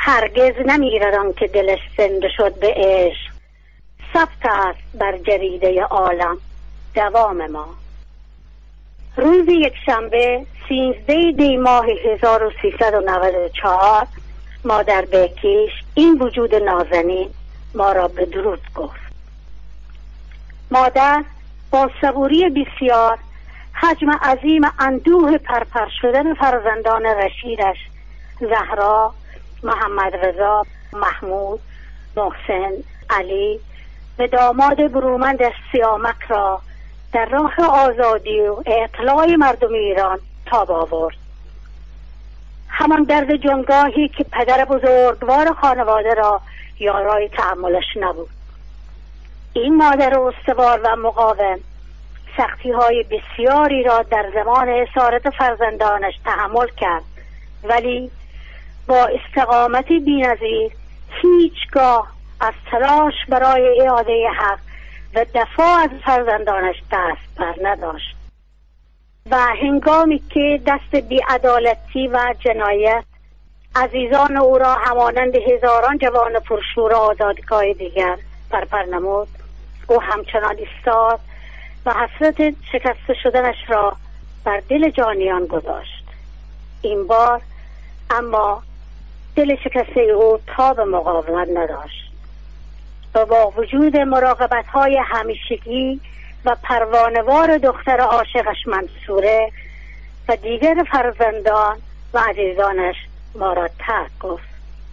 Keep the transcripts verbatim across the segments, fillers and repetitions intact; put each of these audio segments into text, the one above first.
هرگز نمیرد آن که دلش زنده شد به عشق، ثبت است بر جریده عالم دوام ما. روز یک شنبه سیزده دی ماه هزار و سیصد و نود و چهار مادر بهکیش این وجود نازنین ما را به درود گفت. مادر با صبوری بسیار حجم عظیم اندوه پرپر شدن فرزندان رشیدش زهرا، محمد رضا، محمود، محسن، علی و داماد برومندش سیامک را در راه آزادی و اطلاع مردم ایران تاب آورد. همان درد جنگاهی که پدر بزرگوار خانواده را یارای تحملش نبود. این مادر استوار و مقاوم سختی های بسیاری را در زمان اسارت فرزندانش تحمل کرد، ولی با استقامت بی‌نظیر هیچگاه از تلاش برای اعاده حق و دفاع از فرزندانش دست بر نداشت و هنگامی که دست بی‌عدالتی و جنایت عزیزان او را همانند هزاران جوان پرشور آزادگاه دیگر پرپر نمود، او همچنان ایستاد و حسرت شکسته شدنش را بر دل جانیان گذاشت. این بار اما دل شکسته او تاب مقاومت نداشت و با وجود مراقبت‌های همیشگی و پروانه‌وار دختر عاشقش منصوره و دیگر فرزندان و عزیزانش ما را ترک گفت.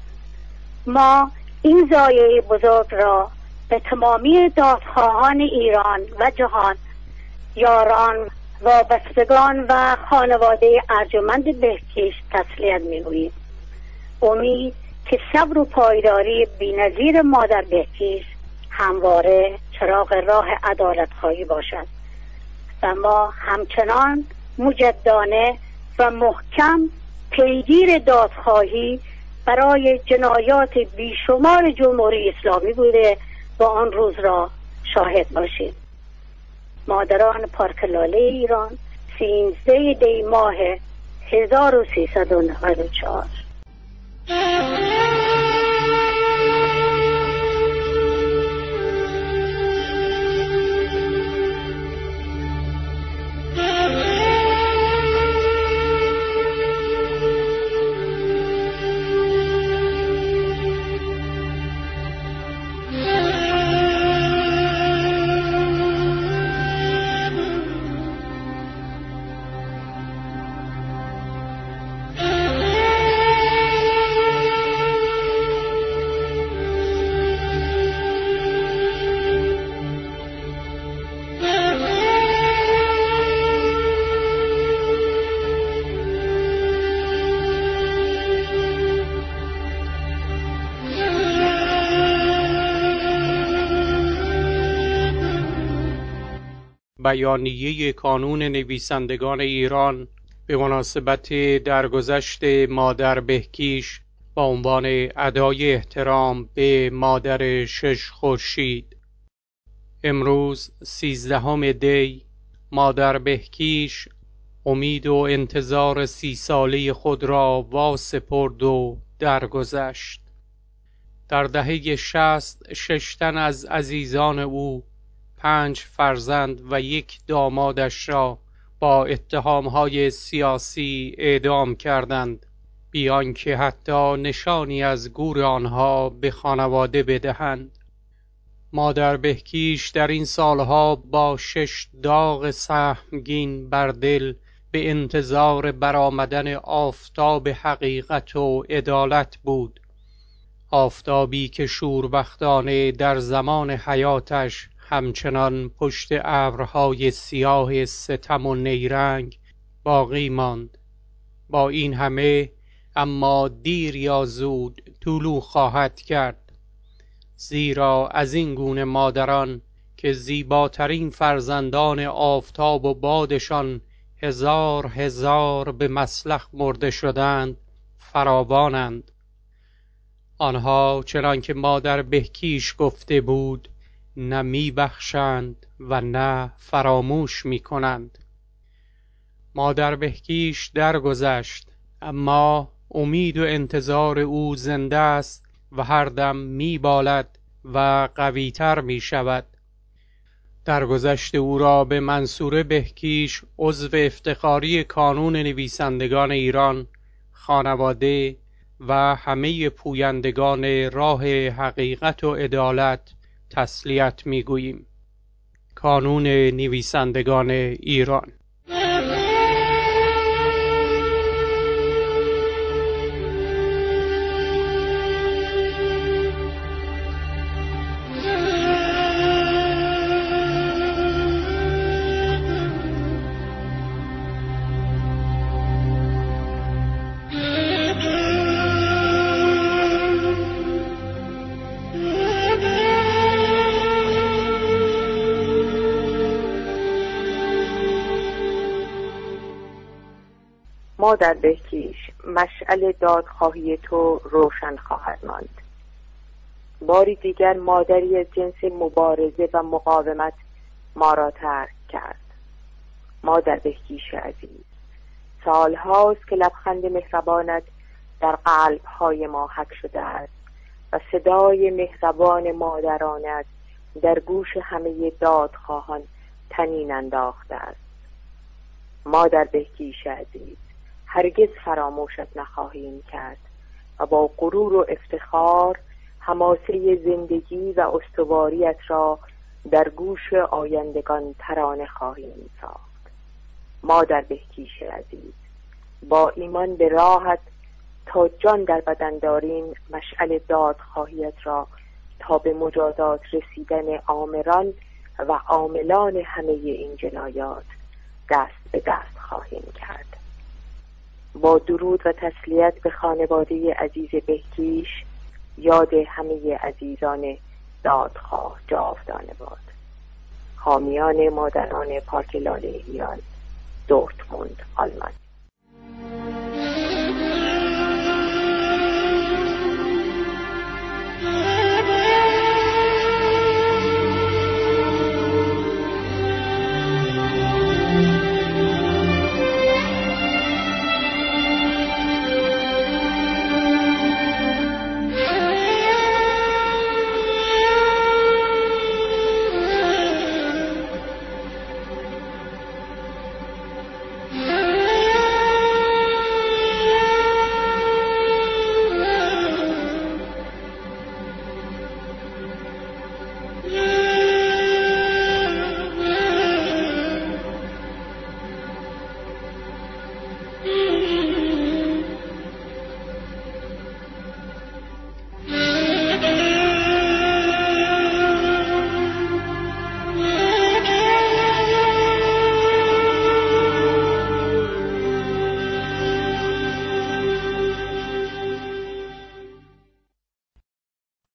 ما این ضایعه بزرگ را به تمامی دادخواهان ایران و جهان، یاران، وابستگان و خانواده ارجمند بهکیش تسلیت می‌گوییم. امید که صبر و پایداری بی‌نظیر مادر بهکیش همواره چراغ راه عدالت خواهی باشد و ما همچنان مجدانه و محکم پیگیر دادخواهی برای جنایات بیشمار جمهوری اسلامی بوده و آن روز را شاهد باشید. مادران پارک لاله ایران، سیزده دی ماه هزار و سیصد و نود و چهار. بیانیه کانون نویسندگان ایران به مناسبت درگذشت مادر بهکیش با عنوان ادای احترام به مادر شش خورشید. امروز سیزدهم دی مادر بهکیش امید و انتظار سی ساله خود را واسپرد و درگذشت. در دهه شصت شش تن از عزیزان او، پنج فرزند و یک دامادش را با اتهامهای سیاسی اعدام کردند، بیان که حتی نشانی از گور آنها به خانواده بدهند. مادر بهکیش در این سالها با شش داغ سهمگین بر دل به انتظار برآمدن آفتاب حقیقت و عدالت بود، آفتابی که شوربختانه در زمان حیاتش همچنان پشت ابرهای سیاه ستم و نیرنگ باقی ماند. با این همه اما دیر یا زود طلوع خواهد کرد، زیرا از این گونه مادران که زیباترین فرزندان آفتاب و بادشان هزار هزار به مسلخ مرده شدند فراوانند. آنها چنان که مادر بهکیش گفته بود نه می بخشند و نه فراموش می کنند. مادر بهکیش درگذشت، اما امید و انتظار او زنده است و هر دم می بالد و قویتر می شود. درگذشت او را به منصور بهکیش، عضو افتخاری کانون نویسندگان ایران، خانواده و همه پویندگان راه حقیقت و عدالت تسلیت می گوییم. کانون نویسندگان ایران. مادر بهکیش، مشعل دادخواهی تو روشن خواهد ماند. باری دیگر مادری از جنس مبارزه و مقاومت ما را ترک کرد. مادر بهکیش عزیز، سالهاست که لبخند مهربانت در قلب‌های ما حک شده است و صدای مهربان مادرانت در گوش همه دادخواهان طنین انداخته است. مادر بهکیش عزیز، هرگز فراموشت نخواهیم کرد و با غرور و افتخار حماسه زندگی و استواریت را در گوش آیندگان ترانه خواهیم ساخت. مادر بهکیش عزیز، با ایمان به راحت تا جان در بدن داریم مشعل دادخواهیت را تا به مجازات رسیدن آمران و عاملان همه این جنایات دست به دست خواهیم کرد. با درود و تسلیت به خانواده عزیز بهکیش، یاد همه عزیزان دادخواه جاودانه باد. حامیان مادران پاک لاله ایران، دورتموند، آلمان.